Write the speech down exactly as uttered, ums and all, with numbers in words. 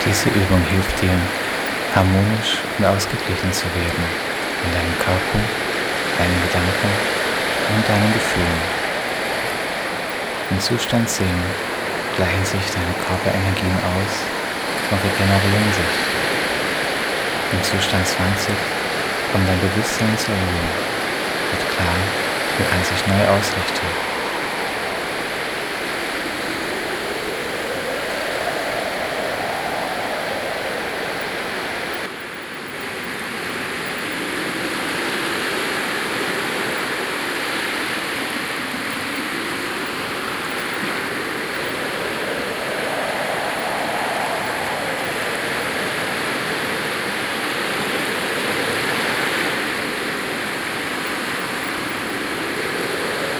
Diese Übung hilft dir, harmonisch und ausgeglichen zu werden in deinem Körper, deinen Gedanken und deinen Gefühlen. Im Zustand zehn gleichen sich deine Körperenergien aus und regenerieren sich. Im Zustand zwanzig kommt dein Bewusstsein zur Ruhe, wird klar und kann sich neu ausrichten.